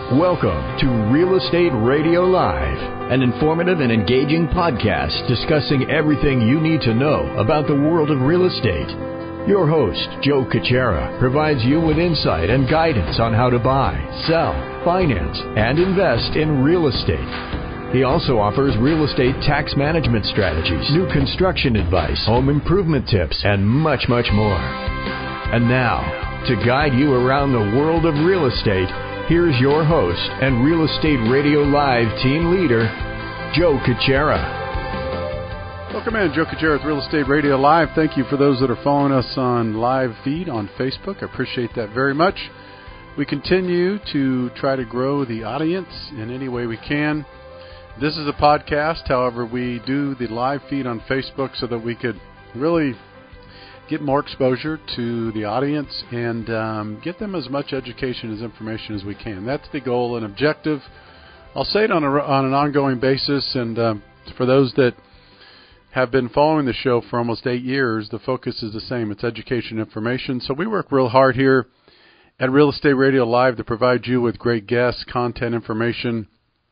Welcome to Real Estate Radio Live, an informative and engaging podcast discussing everything you need to know about the world of real estate. Your host, Joe Kuchera, provides you with insight and guidance on how to buy, sell, finance, and invest in real estate. He also offers real estate tax management strategies, new construction advice, home improvement tips, and much, much more. And now, to guide you around the world of real estate, here's your host and Real Estate Radio Live team leader, Joe Kuchera. Welcome in, Joe Kuchera with Real Estate Radio Live. Thank you for those that are following us on live feed on Facebook. I appreciate that very much. We continue to try to grow the audience in any way we can. This is a podcast, however, we do the live feed on Facebook so that we could really get more exposure to the audience and get them as much education as information as we can. That's the goal and objective. I'll say it on an ongoing basis, and for those that have been following the show for almost 8 years, the focus is the same. It's education information. So we work real hard here at Real Estate Radio Live to provide you with great guests, content, information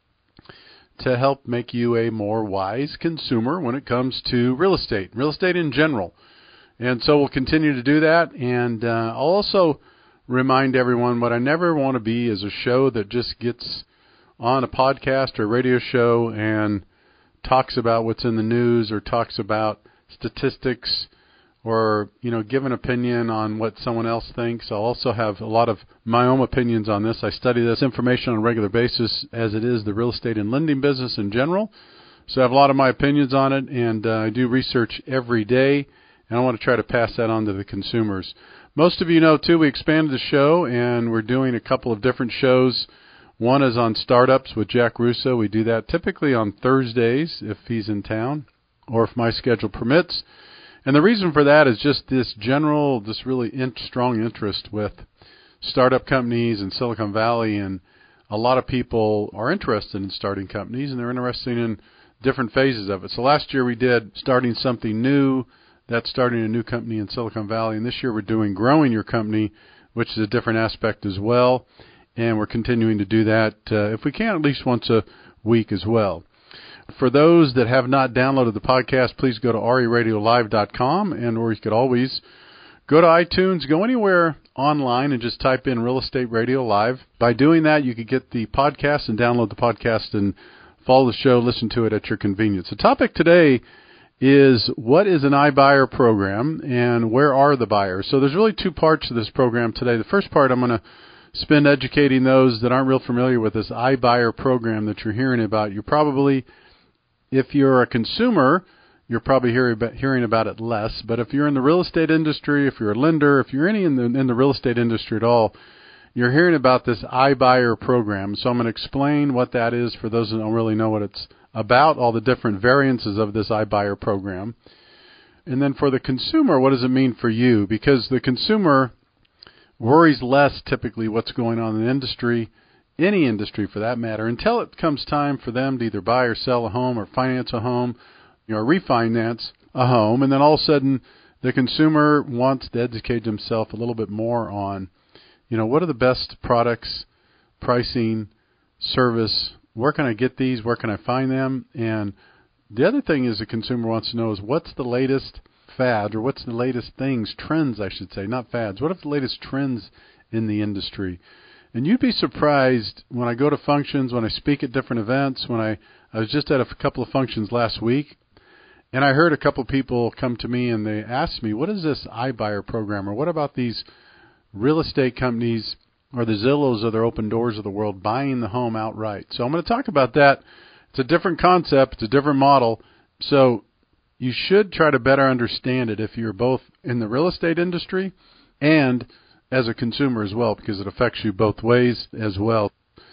to help make you a more wise consumer when it comes to real estate in general. And so we'll continue to do that. And I'll also remind everyone what I never want to be is a show that just gets on a podcast or radio show and talks about what's in the news or talks about statistics or, give an opinion on what someone else thinks. I'll also have a lot of my own opinions on this. I study this information on a regular basis as it is the real estate and lending business in general. So I have a lot of my opinions on it, and I do research every day. And I want to try to pass that on to the consumers. Most of you know, too, we expanded the show, and we're doing a couple of different shows. One is on startups with Jack Russo. We do that typically on Thursdays if he's in town or if my schedule permits. And the reason for that is just this really strong interest with startup companies in Silicon Valley. And a lot of people are interested in starting companies, and they're interested in different phases of it. So last year we did starting something new. That's starting a new company in Silicon Valley. And this year we're doing growing your company, which is a different aspect as well. And we're continuing to do that, if we can, at least once a week as well. For those that have not downloaded the podcast, please go to RERadiolive.com, or you could always go to iTunes, go anywhere online and just type in Real Estate Radio Live. By doing that, you could get the podcast and download the podcast and follow the show, listen to it at your convenience. The topic today is what is an iBuyer program and where are the buyers? So there's really two parts to this program today. The first part I'm going to spend educating those that aren't real familiar with this iBuyer program that you're hearing about. You're probably, if you're a consumer, you're probably hearing about it less. But if you're in the real estate industry, if you're a lender, if you're in the real estate industry at all, you're hearing about this iBuyer program. So I'm going to explain what that is for those that don't really know what it's about, all the different variances of this iBuyer program. And then for the consumer, what does it mean for you? Because the consumer worries less typically what's going on in the industry, any industry for that matter, until it comes time for them to either buy or sell a home or finance a home, or refinance a home. And then all of a sudden the consumer wants to educate himself a little bit more on, what are the best products, pricing, service, where can I get these? Where can I find them? And the other thing is the consumer wants to know is what's the latest fad, or what's the latest trends, I should say, not fads. What are the latest trends in the industry? And you'd be surprised when I go to functions, when I speak at different events, when I was just at a couple of functions last week, and I heard a couple of people come to me and they asked me, what is this iBuyer program? Or what about these real estate companies or the Zillows or their Open Doors of the world buying the home outright? So I'm going to talk about that. It's a different concept. It's a different model. So you should try to better understand it if you're both in the real estate industry and as a consumer as well, because it affects you both ways as well.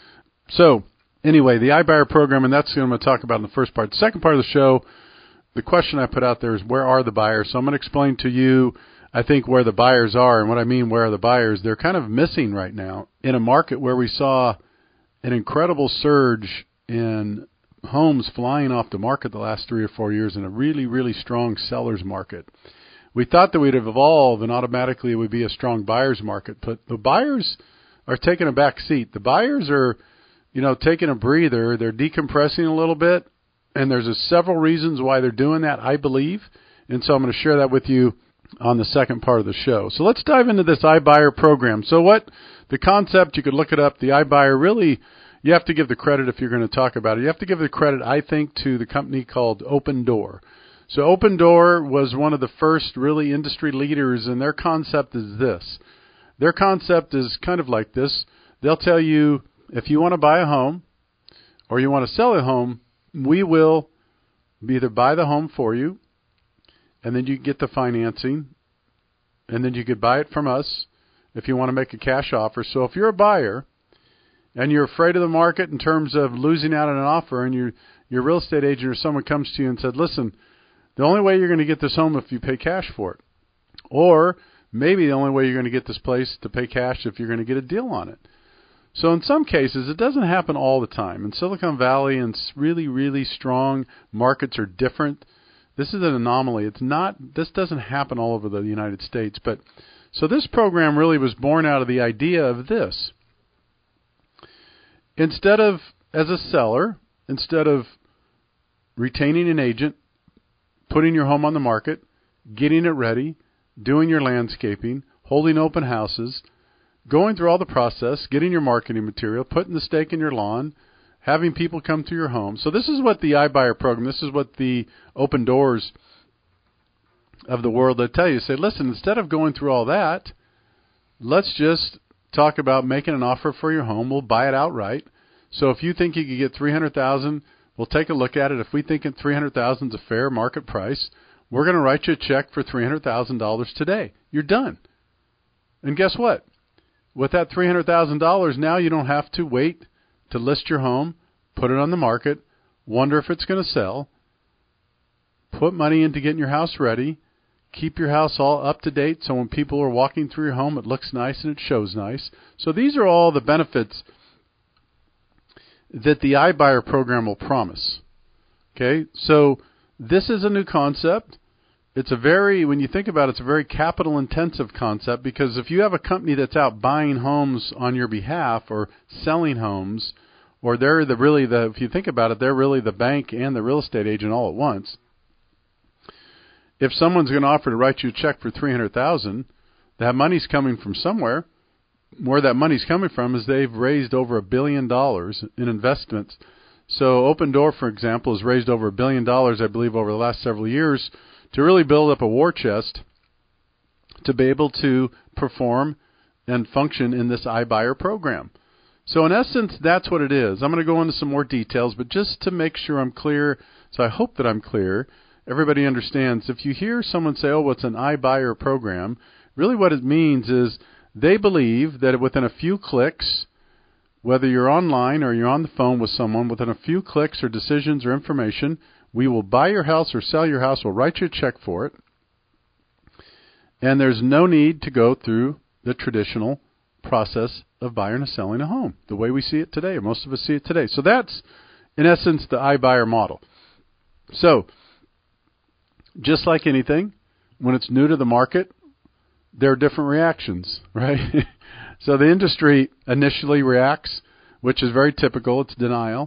So anyway, the iBuyer program, and that's what I'm going to talk about in the first part. The second part of the show, the question I put out there is where are the buyers? So I'm going to explain to you, I think, where the buyers are. And what I mean, where are the buyers? They're kind of missing right now in a market where we saw an incredible surge in homes flying off the market the last 3 or 4 years in a really, really strong seller's market. We thought that we'd have evolved and automatically it would be a strong buyer's market, but the buyers are taking a back seat. The buyers are taking a breather. They're decompressing a little bit, and there's several reasons why they're doing that, I believe. And so I'm going to share that with you on the second part of the show. So let's dive into this iBuyer program. So what the concept, you could look it up, the iBuyer, really, you have to give the credit if you're going to talk about it. You have to give the credit, I think, to the company called Opendoor. So Opendoor was one of the first really industry leaders, and their concept is this. Their concept is kind of like this. They'll tell you, if you want to buy a home or you want to sell a home, we will either buy the home for you, and then you get the financing, and then you could buy it from us if you want to make a cash offer. So if you're a buyer and you're afraid of the market in terms of losing out on an offer, and your real estate agent or someone comes to you and said, listen, the only way you're going to get this home if you pay cash for it, or maybe the only way you're going to get this place to pay cash if you're going to get a deal on it. So in some cases, it doesn't happen all the time. In Silicon Valley and really, really strong markets are different. This is an anomaly. This doesn't happen all over the United States. But so this program really was born out of the idea of this. Instead of, as a seller, instead of retaining an agent, putting your home on the market, getting it ready, doing your landscaping, holding open houses, going through all the process, getting your marketing material, putting the stake in your lawn, having people come to your home. So this is what the iBuyer program, this is what the Opendoors of the world, they tell you. Say, listen, instead of going through all that, let's just talk about making an offer for your home. We'll buy it outright. So if you think you could get $300,000, we'll take a look at it. If we think $300,000 is a fair market price, we're going to write you a check for $300,000 today. You're done. And guess what? With that $300,000, now you don't have to wait to list your home, put it on the market, wonder if it's going to sell, put money into getting your house ready, keep your house all up to date so when people are walking through your home, it looks nice and it shows nice. So these are all the benefits that the iBuyer program will promise. Okay, so this is a new concept. It's when you think about it, it's a very capital intensive concept, because if you have a company that's out buying homes on your behalf or selling homes, or if you think about it, they're really the bank and the real estate agent all at once. If someone's going to offer to write you a check for $300,000, that money's coming from somewhere. Where that money's coming from is they've raised over $1 billion in investments. So Opendoor, for example, has raised over $1 billion, I believe, over the last several years to really build up a war chest to be able to perform and function in this iBuyer program. So in essence, that's what it is. I'm going to go into some more details, but just to make sure I'm clear, so I hope that I'm clear, everybody understands. If you hear someone say, oh, it's an iBuyer program, really what it means is they believe that within a few clicks, whether you're online or you're on the phone with someone, within a few clicks or decisions or information, we will buy your house or sell your house. We'll write you a check for it. And there's no need to go through the traditional process of buying and selling a home, the way we see it today, or most of us see it today. So that's, in essence, the iBuyer model. So, just like anything, when it's new to the market, there are different reactions, right? So the industry initially reacts, which is very typical. It's denial.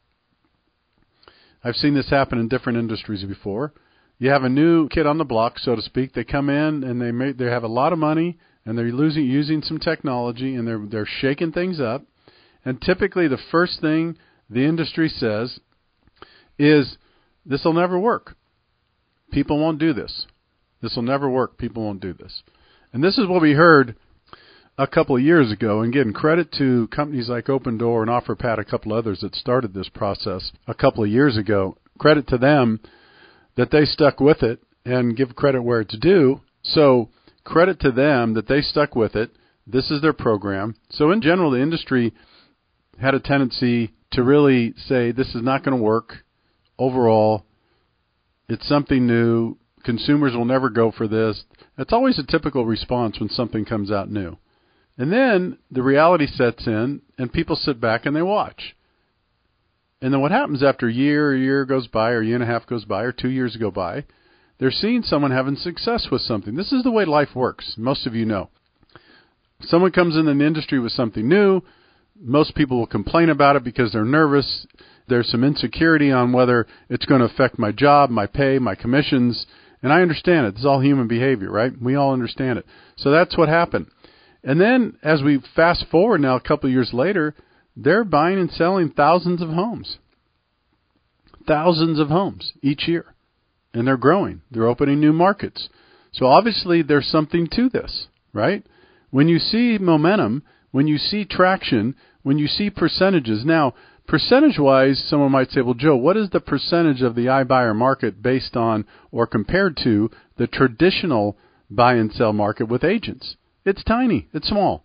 I've seen this happen in different industries before. You have a new kid on the block, so to speak. They come in and they have a lot of money, and they're using some technology, and they're shaking things up. And typically the first thing the industry says is, this will never work. People won't do this. This will never work. People won't do this. And this is what we heard a couple of years ago, and getting credit to companies like Opendoor and OfferPad, a couple others that started this process a couple of years ago. Credit to them that they stuck with it, and give credit where it's due. So credit to them that they stuck with it. This is their program. So in general, the industry had a tendency to really say, this is not going to work overall. It's something new. Consumers will never go for this. That's always a typical response when something comes out new. And then the reality sets in, and people sit back and they watch. And then what happens after a year goes by, or a year and a half goes by, or 2 years go by, they're seeing someone having success with something. This is the way life works. Most of you know. Someone comes in the industry with something new. Most people will complain about it because they're nervous. There's some insecurity on whether it's going to affect my job, my pay, my commissions. And I understand it. It's all human behavior, right? We all understand it. So that's what happened. And then as we fast forward now a couple of years later, they're buying and selling thousands of homes. Thousands of homes each year. And they're growing. They're opening new markets. So obviously there's something to this, right? When you see momentum, when you see traction, when you see percentages. Now, percentage-wise, someone might say, well, Joe, what is the percentage of the iBuyer market based on or compared to the traditional buy and sell market with agents? It's tiny. It's small.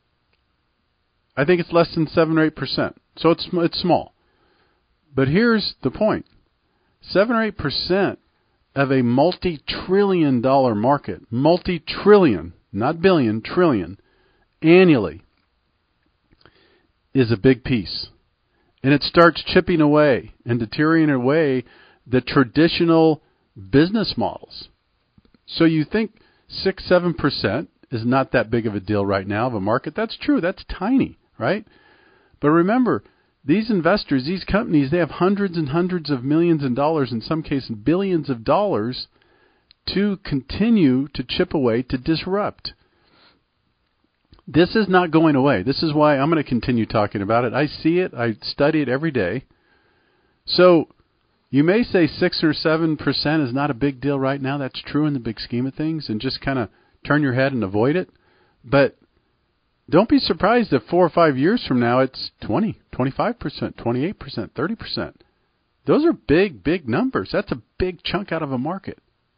I think it's less than 7 or 8%. So it's small. But here's the point. 7 or 8% of a multi-trillion-dollar market, multi-trillion, not billion, trillion, annually, is a big piece. And it starts chipping away and deteriorating away the traditional business models. So you think 6, 7% is not that big of a deal right now of a market. That's true. That's tiny, right? But remember, these investors, these companies, they have hundreds and hundreds of millions of dollars, in some cases billions of dollars, to continue to chip away, to disrupt. This is not going away. This is why I'm going to continue talking about it. I see it. I study it every day. So you may say 6 or 7% is not a big deal right now. That's true in the big scheme of things, and just kind of turn your head and avoid it. But don't be surprised if 4 or 5 years from now it's 20, 25%, 28%, 30%. Those are big, big numbers. That's a big chunk out of a market.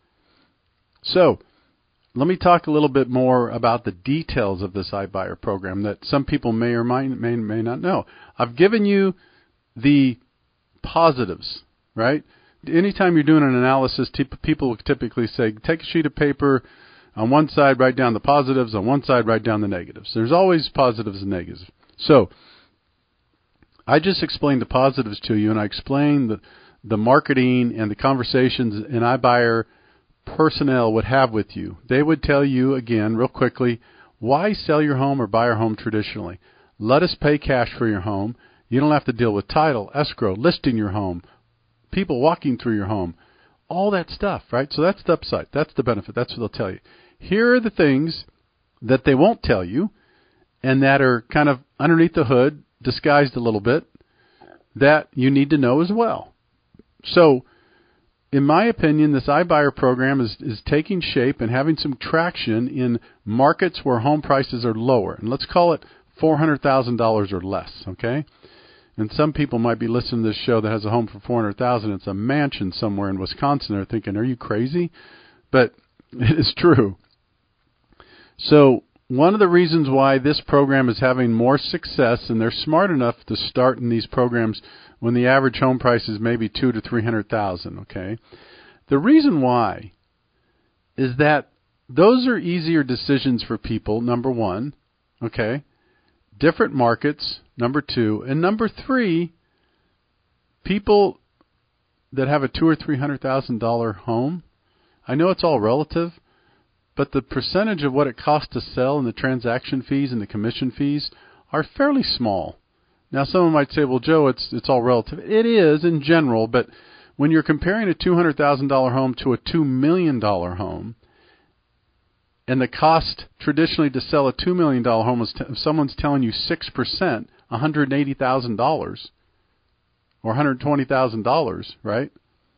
So let me talk a little bit more about the details of this iBuyer program that some people may or may not know. I've given you the positives, right? Anytime you're doing an analysis, people typically say, take a sheet of paper. On one side, write down the positives. On one side, write down the negatives. There's always positives and negatives. So I just explained the positives to you, and I explained the marketing and the conversations an iBuyer personnel would have with you. They would tell you, again, real quickly, why sell your home or buy your home traditionally? Let us pay cash for your home. You don't have to deal with title, escrow, listing your home, people walking through your home, all that stuff, right? So that's the upside. That's the benefit. That's what they'll tell you. Here are the things that they won't tell you and that are kind of underneath the hood, disguised a little bit, that you need to know as well. So in my opinion, this iBuyer program is taking shape and having some traction in markets where home prices are lower. And let's call it $400,000 or less, okay? And some people might be listening to this show that has a home for $400,000. It's a mansion somewhere in Wisconsin. They're thinking, are you crazy? But it is true. So one of the reasons why this program is having more success, and they're smart enough to start in these programs when the average home price is maybe $200,000 to $300,000, okay? The reason why is that those are easier decisions for people, number one, okay? Different markets, number two. And number three, people that have a $200,000 or $300,000 home, I know it's all relative, but the percentage of what it costs to sell and the transaction fees and the commission fees are fairly small. Now, someone might say, well, Joe, it's all relative. It is in general, but when you're comparing a $200,000 home to a $2 million home, and the cost traditionally to sell a $2 million home is if someone's telling you 6%, $180,000 or $120,000, right?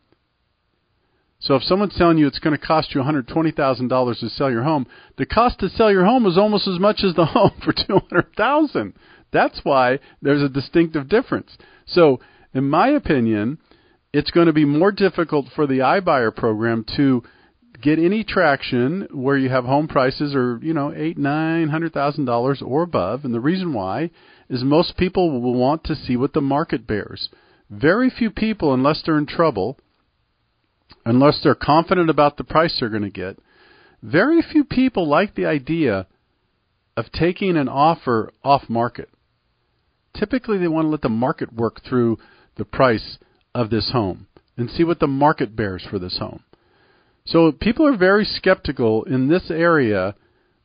So if someone's telling you it's going to cost you $120,000 to sell your home, the cost to sell your home is almost as much as the home for $200,000. That's why there's a distinctive difference. So in my opinion, it's going to be more difficult for the iBuyer program to get any traction where you have home prices are, $800,000, $900,000 or above. And the reason why is most people will want to see what the market bears. Very few people, unless they're in trouble, unless they're confident about the price they're going to get, very few people like the idea of taking an offer off market. Typically, they want to let the market work through the price of this home and see what the market bears for this home. So people are very skeptical in this area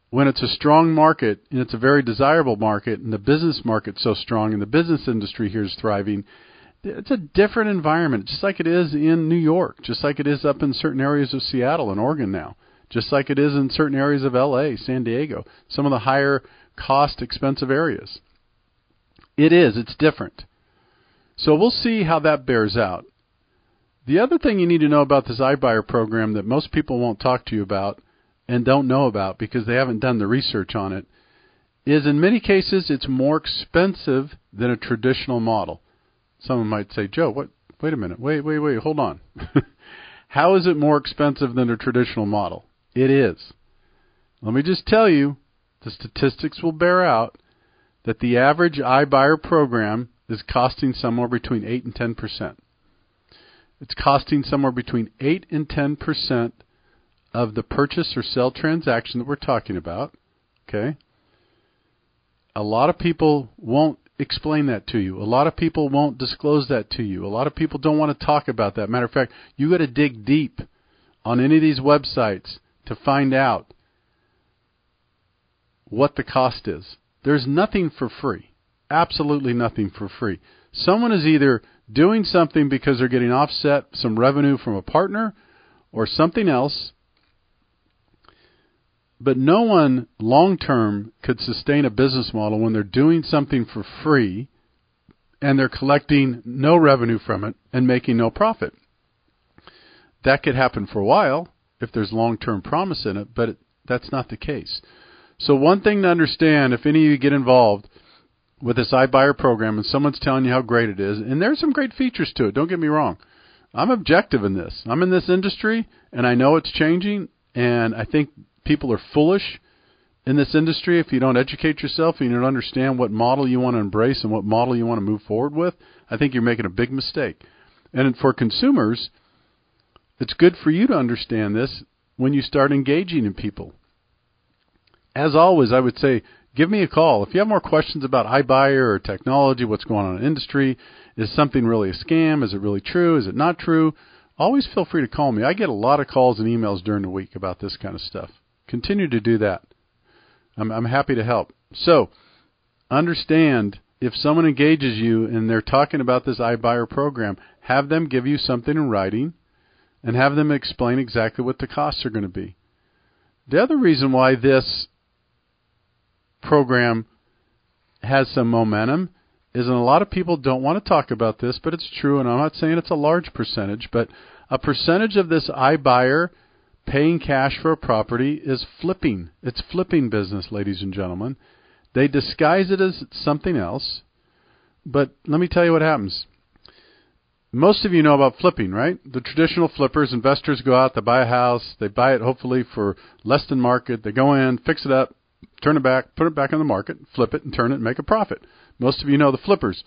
when it's a strong market and it's a very desirable market and the business market's so strong and the business industry here is thriving, it's a different environment, just like it is in New York, just like it is up in certain areas of Seattle and Oregon now, just like it is in certain areas of LA, San Diego, some of the higher cost, expensive areas. It's different. So we'll see how that bears out. The other thing you need to know about this iBuyer program that most people won't talk to you about and don't know about because they haven't done the research on it is in many cases it's more expensive than a traditional model. Someone might say, Joe, wait a minute. Wait, hold on. How is it more expensive than a traditional model? It is. Let me just tell you, the statistics will bear out that the average iBuyer program is costing somewhere between 8 and 10%. It's costing somewhere between 8 and 10% of the purchase or sell transaction that we're talking about. Okay? A lot of people won't explain that to you. A lot of people won't disclose that to you. A lot of people don't want to talk about that. Matter of fact, you got to dig deep on any of these websites to find out what the cost is. There's nothing for free. Absolutely nothing for free. Someone is either doing something because they're getting offset some revenue from a partner or something else, but no one long-term could sustain a business model when they're doing something for free and they're collecting no revenue from it and making no profit. That could happen for a while if there's long-term promise in it, but that's not the case. So one thing to understand, if any of you get involved with this iBuyer program and someone's telling you how great it is, and there's some great features to it, don't get me wrong. I'm objective in this. I'm in this industry, and I know it's changing, and I think people are foolish in this industry if you don't educate yourself and you don't understand what model you want to embrace and what model you want to move forward with. I think you're making a big mistake. And for consumers, it's good for you to understand this when you start engaging in people. As always, I would say, give me a call. If you have more questions about iBuyer or technology, what's going on in the industry, is something really a scam? Is it really true? Is it not true? Always feel free to call me. I get a lot of calls and emails during the week about this kind of stuff. Continue to do that. I'm happy to help. So, understand, if someone engages you and they're talking about this iBuyer program, have them give you something in writing and have them explain exactly what the costs are going to be. The other reason why this program has some momentum is, and a lot of people don't want to talk about this, but it's true, and I'm not saying it's a large percentage, but a percentage of this iBuyer paying cash for a property is flipping. It's flipping business, ladies and gentlemen. They disguise it as something else, but let me tell you what happens. Most of you know about flipping, right? The traditional flippers, investors go out, they buy a house, they buy it hopefully for less than market, they go in, fix it up, turn it back, put it back on the market, flip it and turn it and make a profit. Most of you know the flippers.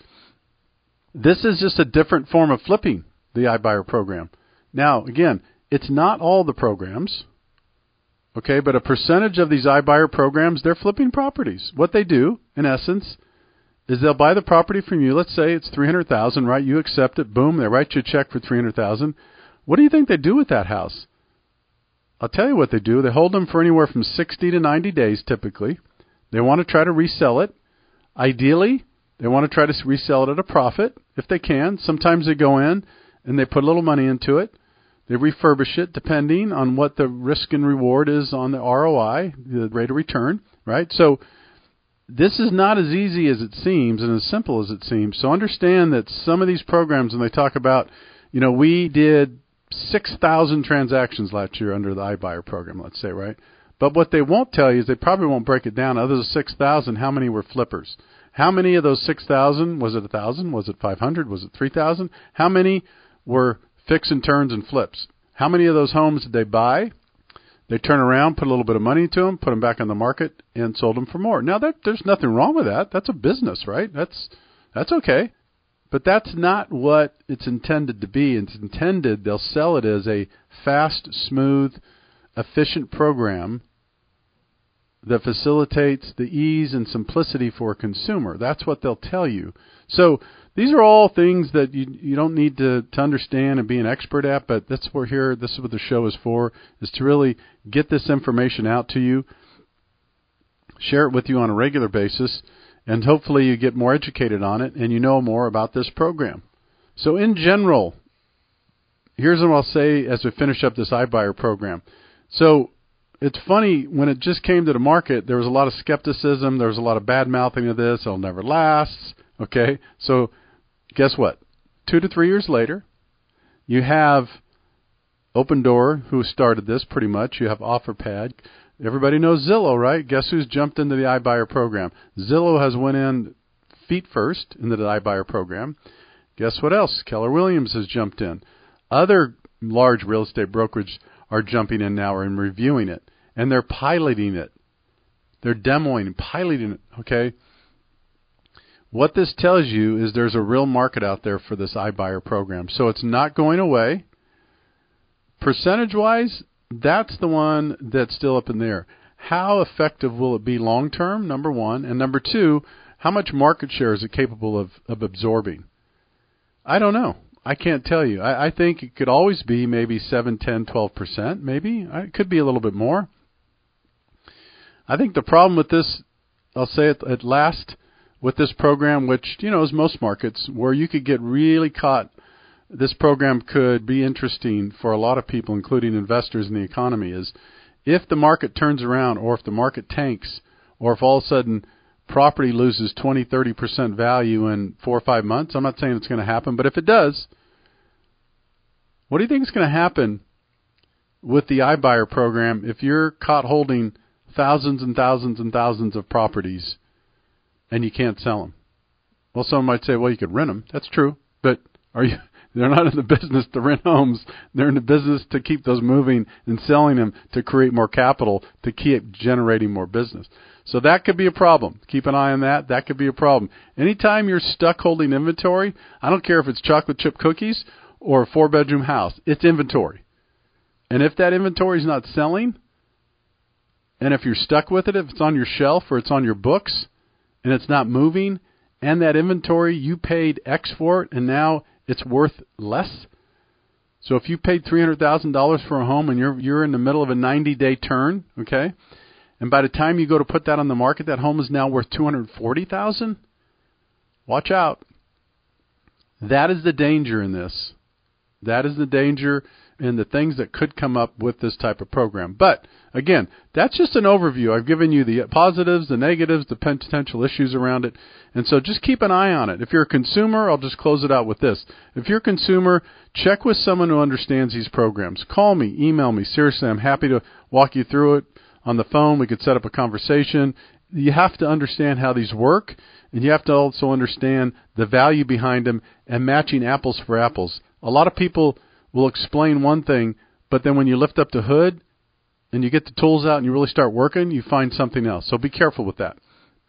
This is just a different form of flipping, the iBuyer program. Now, again, it's not all the programs, okay, but a percentage of these iBuyer programs, they're flipping properties. What they do, in essence, is they'll buy the property from you. Let's say it's $300,000, right? You accept it. Boom, they write you a check for $300,000. What do you think they do with that house? I'll tell you what they do. They hold them for anywhere from 60 to 90 days, typically. They want to try to resell it. Ideally, they want to try to resell it at a profit if they can. Sometimes they go in and they put a little money into it. They refurbish it depending on what the risk and reward is on the ROI, the rate of return, right? So this is not as easy as it seems and as simple as it seems. So understand that some of these programs, when they talk about, we did 6,000 transactions last year under the iBuyer program, let's say, right? But what they won't tell you is they probably won't break it down. Of those 6,000, how many were flippers? How many of those 6,000, was it 1,000? Was it 500? Was it 3,000? How many were fix and turns and flips? How many of those homes did they buy? They turn around, put a little bit of money into them, put them back on the market, and sold them for more. Now, there's nothing wrong with that. That's a business, right? That's okay. But that's not what it's intended to be. It's intended, they'll sell it as a fast, smooth, efficient program that facilitates the ease and simplicity for a consumer. That's what they'll tell you. So these are all things that you don't need to understand and be an expert at, but that's this is what the show is for, is to really get this information out to you. share it with you on a regular basis, and hopefully you get more educated on it and you know more about this program. So in general, here's what I'll say as we finish up this iBuyer program. So it's funny, when it just came to the market, there was a lot of skepticism. There was a lot of bad-mouthing of this. It'll never last. Okay? So guess what? 2 to 3 years later, you have Opendoor, who started this pretty much. You have OfferPad. Everybody knows Zillow, right? Guess who's jumped into the iBuyer program? Zillow has went in feet first into the iBuyer program. Guess what else? Keller Williams has jumped in. Other large real estate brokerages are jumping in now and reviewing it. And they're piloting it. They're demoing and piloting it, okay? What this tells you is there's a real market out there for this iBuyer program. So it's not going away. Percentage-wise, that's the one that's still up in the air. How effective will it be long-term, number one? And number two, how much market share is it capable of absorbing? I don't know. I can't tell you. I think it could always be maybe 7, 10, 12%, maybe. It could be a little bit more. I think the problem with this, I'll say it at last, with this program, which, is most markets, where you could get really caught, this program could be interesting for a lot of people, including investors in the economy, is if the market turns around or if the market tanks or if all of a sudden property loses 20, 30% value in 4 or 5 months. I'm not saying it's going to happen, but if it does, what do you think is going to happen with the iBuyer program if you're caught holding thousands and thousands and thousands of properties and you can't sell them? Well, someone might say, well, you could rent them. That's true, but they're not in the business to rent homes. They're in the business to keep those moving and selling them to create more capital, to keep generating more business. So that could be a problem. Keep an eye on that. That could be a problem. Anytime you're stuck holding inventory, I don't care if it's chocolate chip cookies or a 4-bedroom house, it's inventory. And if that inventory is not selling, and if you're stuck with it, if it's on your shelf or it's on your books and it's not moving, and that inventory, you paid X for it, and now it's worth less. So if you paid $300,000 for a home and you're in the middle of a 90-day turn, okay, and by the time you go to put that on the market, that home is now worth $240,000. Watch out. That is the danger in this. That is the danger in the things that could come up with this type of program. But again, that's just an overview. I've given you the positives, the negatives, the potential issues around it. And so just keep an eye on it. If you're a consumer, I'll just close it out with this. If you're a consumer, check with someone who understands these programs. Call me, email me. Seriously, I'm happy to walk you through it on the phone. We could set up a conversation. You have to understand how these work, and you have to also understand the value behind them and matching apples for apples. A lot of people will explain one thing, but then when you lift up the hood and you get the tools out and you really start working, you find something else. So be careful with that.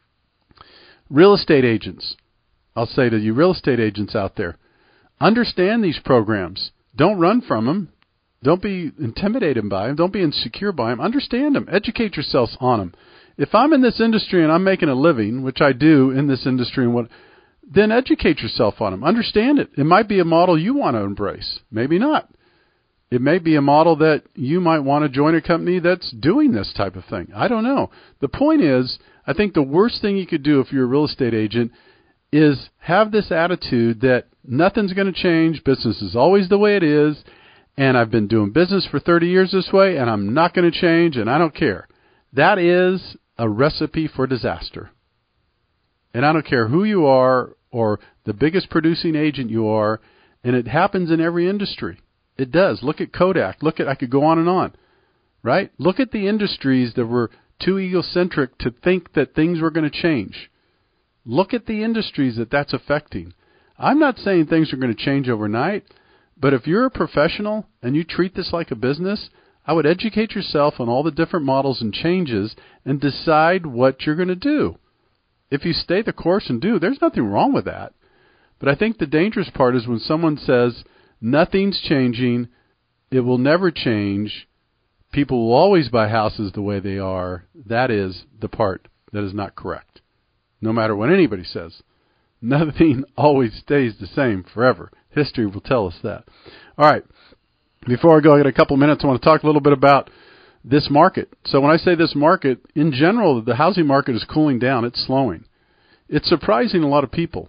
Real estate agents, I'll say to you real estate agents out there, understand these programs. Don't run from them. Don't be intimidated by them. Don't be insecure by them. Understand them. Educate yourselves on them. If I'm in this industry and I'm making a living, which I do in this industry, then educate yourself on them. Understand it. It might be a model you want to embrace. Maybe not. It may be a model that you might want to join a company that's doing this type of thing. I don't know. The point is, I think the worst thing you could do if you're a real estate agent is have this attitude that nothing's going to change. Business is always the way it is. And I've been doing business for 30 years this way, and I'm not going to change, and I don't care. That is a recipe for disaster. And I don't care who you are or the biggest producing agent you are, and it happens in every industry. It does. Look at Kodak. I could go on, right? Look at the industries that were too egocentric to think that things were going to change. Look at the industries that's affecting. I'm not saying things are going to change overnight, but if you're a professional and you treat this like a business, I would educate yourself on all the different models and changes and decide what you're going to do. If you stay the course and there's nothing wrong with that. But I think the dangerous part is when someone says, nothing's changing, it will never change, people will always buy houses the way they are. That is the part that is not correct. No matter what anybody says. Nothing always stays the same forever. History will tell us that. All right. Before I go, I got a couple minutes. I want to talk a little bit about this market. So when I say this market, in general, the housing market is cooling down. It's slowing. It's surprising a lot of people.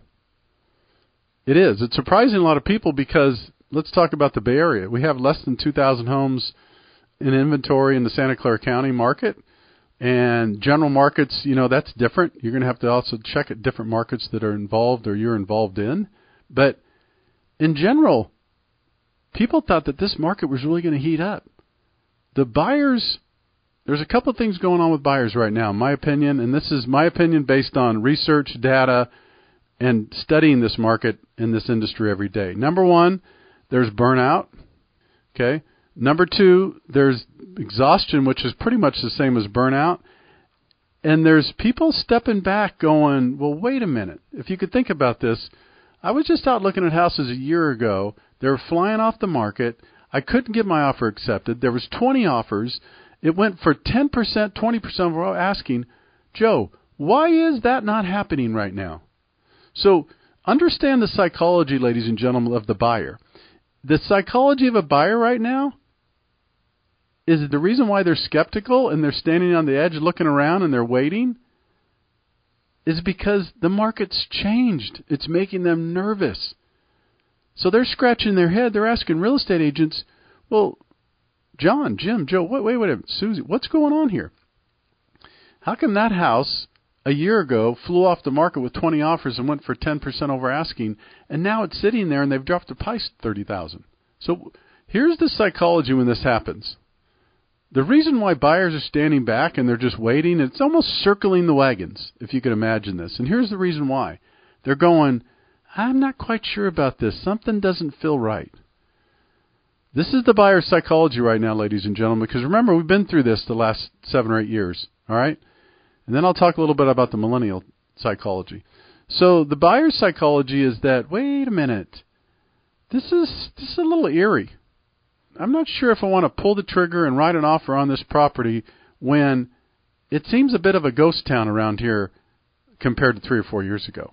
It is. It's surprising a lot of people because let's talk about the Bay Area. We have less than 2,000 homes in inventory in the Santa Clara County market. And general markets, you know, that's different. You're going to have to also check at different markets that are involved or you're involved in. But in general, people thought that this market was really going to heat up. The buyers, there's a couple of things going on with buyers right now, in my opinion, and this is my opinion based on research, data, and studying this market in this industry every day. Number one, there's burnout. Okay. Number two, there's exhaustion, which is pretty much the same as burnout. And there's people stepping back going, well, wait a minute. If you could think about this, I was just out looking at houses a year ago. They were flying off the market. I couldn't get my offer accepted. There was 20 offers. It went for 10%, 20% of what asking. Joe, why is that not happening right now? So understand the psychology, ladies and gentlemen, of the buyer. The psychology of a buyer right now is the reason why they're skeptical and they're standing on the edge looking around and they're waiting is because the market's changed. It's making them nervous. So they're scratching their head. They're asking real estate agents, well, John, Jim, Joe, wait a minute, Susie, what's going on here? How come that house a year ago flew off the market with 20 offers and went for 10% over asking, and now it's sitting there and they've dropped the price $30,000? So here's the psychology when this happens. The reason why buyers are standing back and they're just waiting, it's almost circling the wagons, if you could imagine this. And here's the reason why. They're going, I'm not quite sure about this. Something doesn't feel right. This is the buyer's psychology right now, ladies and gentlemen, because remember, we've been through this the last 7 or 8 years, all right? And then I'll talk a little bit about the millennial psychology. So the buyer's psychology is that, wait a minute, this is a little eerie. I'm not sure if I want to pull the trigger and write an offer on this property when it seems a bit of a ghost town around here compared to 3 or 4 years ago.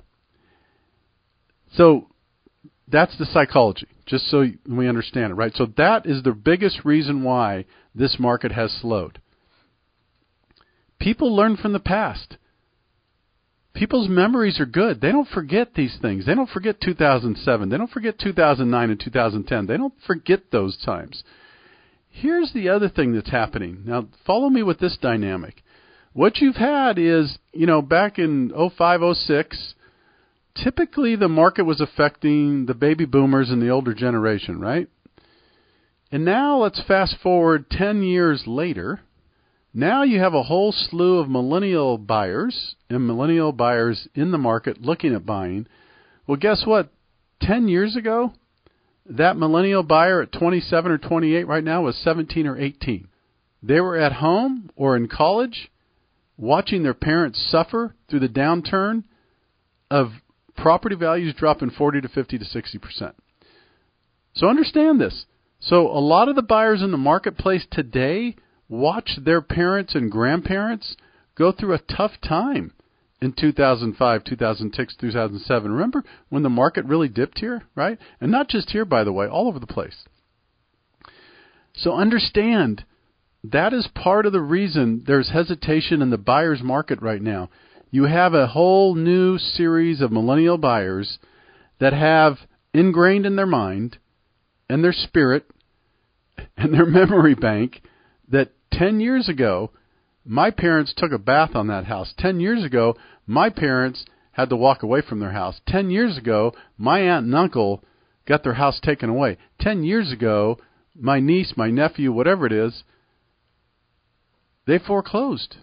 So that's the psychology, just so we understand it, right? So that is the biggest reason why this market has slowed. People learn from the past. People's memories are good. They don't forget these things. They don't forget 2007. They don't forget 2009 and 2010. They don't forget those times. Here's the other thing that's happening. Now, follow me with this dynamic. What you've had is, you know, back in 05, 06, typically the market was affecting the baby boomers and the older generation, right? And now let's fast forward 10 years later. Now you have a whole slew of millennial buyers and millennial buyers in the market looking at buying. Well, guess what? 10 years ago, that millennial buyer at 27 or 28 right now was 17 or 18. They were at home or in college watching their parents suffer through the downturn of property values dropping 40 to 50 to 60%. So understand this. So a lot of the buyers in the marketplace today watch their parents and grandparents go through a tough time in 2005, 2006, 2007. Remember when the market really dipped here, right? And not just here, by the way, all over the place. So understand that is part of the reason there's hesitation in the buyer's market right now. You have a whole new series of millennial buyers that have ingrained in their mind and their spirit and their memory bank that 10 years ago, my parents took a bath on that house. 10 years ago, my parents had to walk away from their house. 10 years ago, my aunt and uncle got their house taken away. 10 years ago, my niece, my nephew, whatever it is, they foreclosed.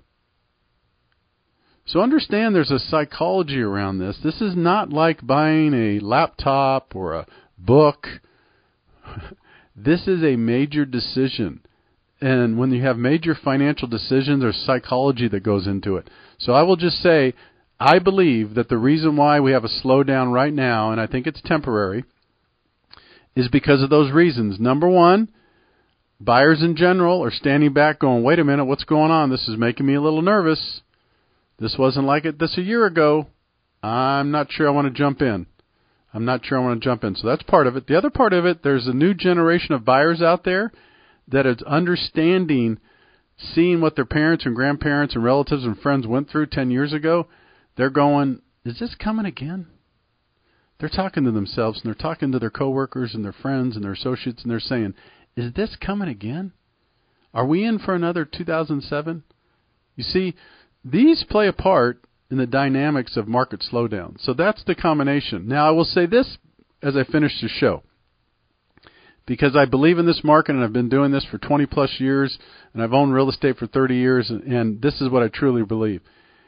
So understand there's a psychology around this. This is not like buying a laptop or a book. This is a major decision. And when you have major financial decisions, there's psychology that goes into it. So I will just say, I believe that the reason why we have a slowdown right now, and I think it's temporary, is because of those reasons. Number one, buyers in general are standing back going, wait a minute, what's going on? This is making me a little nervous. This wasn't like it this a year ago. I'm not sure I want to jump in. So that's part of it. The other part of it, there's a new generation of buyers out there that is understanding seeing what their parents and grandparents and relatives and friends went through 10 years ago, they're going, is this coming again? They're talking to themselves, and they're talking to their coworkers and their friends and their associates, and they're saying, is this coming again? Are we in for another 2007? You see, these play a part in the dynamics of market slowdown. So that's the combination. Now, I will say this as I finish the show, because I believe in this market, and I've been doing this for 20-plus years, and I've owned real estate for 30 years, and this is what I truly believe.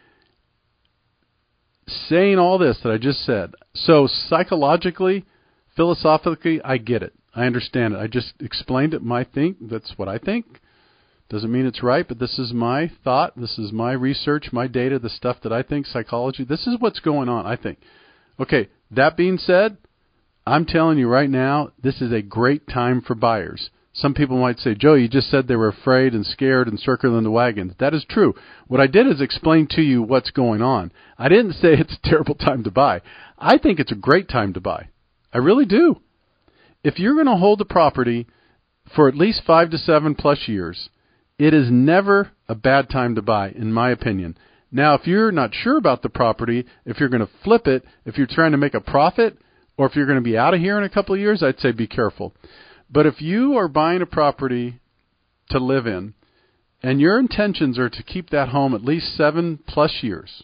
Saying all this that I just said, so psychologically, philosophically, I get it. I understand it. I just explained it. That's what I think. Doesn't mean it's right, but this is my thought. This is my research, my data, the stuff that I think, psychology. This is what's going on, I think. Okay, that being said, I'm telling you right now, this is a great time for buyers. Some people might say, Joe, you just said they were afraid and scared and circling the wagons. That is true. What I did is explain to you what's going on. I didn't say it's a terrible time to buy. I think it's a great time to buy. I really do. If you're going to hold a property for at least 5 to 7 plus years, it is never a bad time to buy, in my opinion. Now, if you're not sure about the property, if you're going to flip it, if you're trying to make a profit, or if you're going to be out of here in a couple of years, I'd say be careful. But if you are buying a property to live in, and your intentions are to keep that home at least 7 plus years,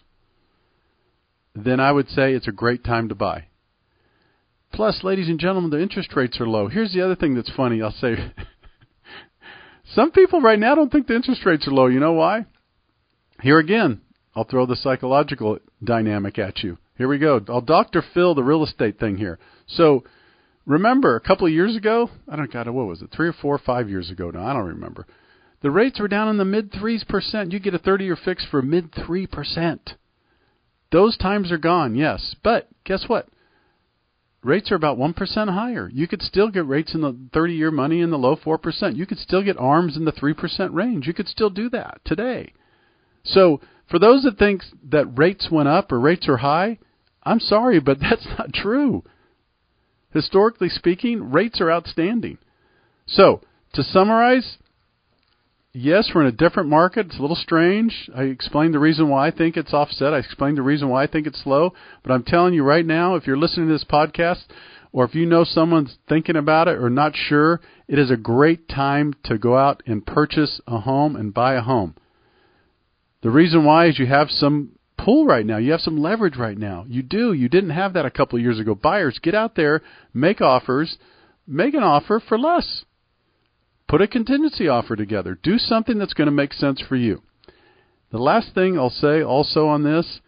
then I would say it's a great time to buy. Plus, ladies and gentlemen, the interest rates are low. Here's the other thing that's funny. I'll say, some people right now don't think the interest rates are low. You know why? Here again, I'll throw the psychological dynamic at you. Here we go. I'll Dr. Phil the real estate thing here. So remember, a couple of years ago, what was it, 3 or 4 or 5 years ago now, I don't remember. The rates were down in the mid-3%. You get a 30-year fix for mid-3%. Those times are gone, yes. But guess what? Rates are about 1% higher. You could still get rates in the 30-year money in the low 4%. You could still get ARMs in the 3% range. You could still do that today. So for those that think that rates went up or rates are high, I'm sorry, but that's not true. Historically speaking, rates are outstanding. So to summarize, yes, we're in a different market. It's a little strange. I explained the reason why I think it's offset. I explained the reason why I think it's slow. But I'm telling you right now, if you're listening to this podcast, or if you know someone's thinking about it or not sure, it is a great time to go out and purchase a home and buy a home. The reason why is you have some pull right now. You have some leverage right now. You do. You didn't have that a couple of years ago. Buyers, get out there, make offers, make an offer for less. Put a contingency offer together. Do something that's going to make sense for you. The last thing I'll say also on this,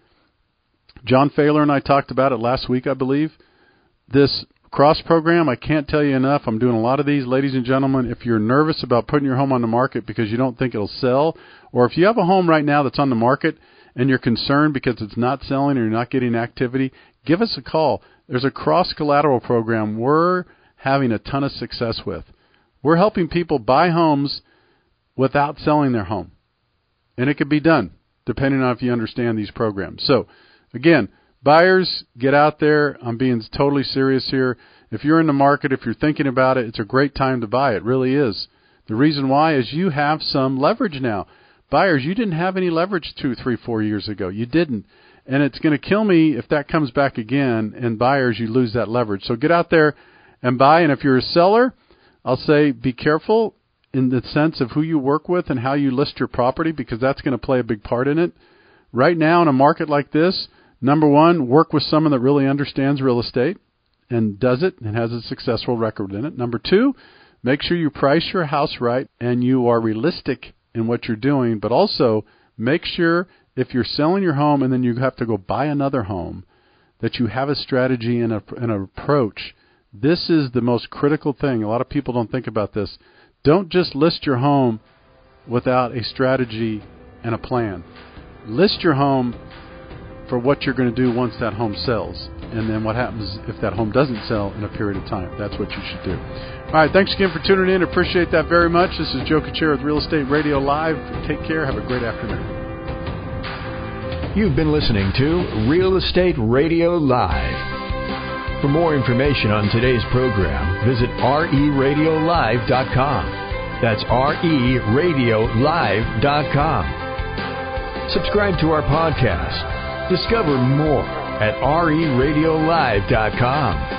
John Faylor and I talked about it last week, I believe. This cross program, I can't tell you enough. I'm doing a lot of these. Ladies and gentlemen, if you're nervous about putting your home on the market because you don't think it'll sell, or if you have a home right now that's on the market and you're concerned because it's not selling or you're not getting activity, give us a call. There's a cross collateral program we're having a ton of success with. We're helping people buy homes without selling their home. And it could be done, depending on if you understand these programs. So, again, buyers, get out there. I'm being totally serious here. If you're in the market, if you're thinking about it, it's a great time to buy. It really is. The reason why is you have some leverage now. Buyers, you didn't have any leverage 2, 3, 4 years ago. You didn't. And it's going to kill me if that comes back again, and buyers, you lose that leverage. So get out there and buy. And if you're a seller, I'll say be careful in the sense of who you work with and how you list your property, because that's going to play a big part in it. Right now in a market like this, number one, work with someone that really understands real estate and does it and has a successful record in it. Number two, make sure you price your house right and you are realistic in what you're doing, but also make sure if you're selling your home and then you have to go buy another home, that you have a strategy and an approach. This is the most critical thing. A lot of people don't think about this. Don't just list your home without a strategy and a plan. List your home for what you're going to do once that home sells, and then what happens if that home doesn't sell in a period of time. That's what you should do. All right, thanks again for tuning in. Appreciate that very much. This is Joe Kuchera with Real Estate Radio Live. Take care. Have a great afternoon. You've been listening to Real Estate Radio Live. For more information on today's program, visit RERadiolive.com. That's RERadiolive.com. Subscribe to our podcast. Discover more at RERadiolive.com.